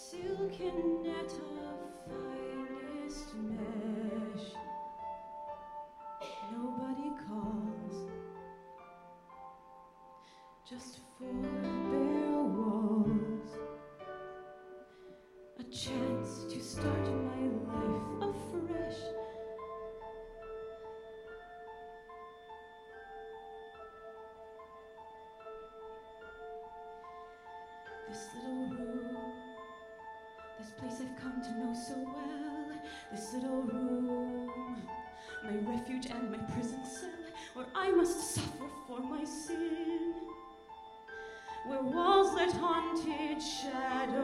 silken net of finest mesh. Nobody calls, just four bare walls. A chance to start my life afresh. This little room, this place I've come to know so well. This little room, my refuge and my prison cell, where I must suffer for my sin. Where walls let haunted shadows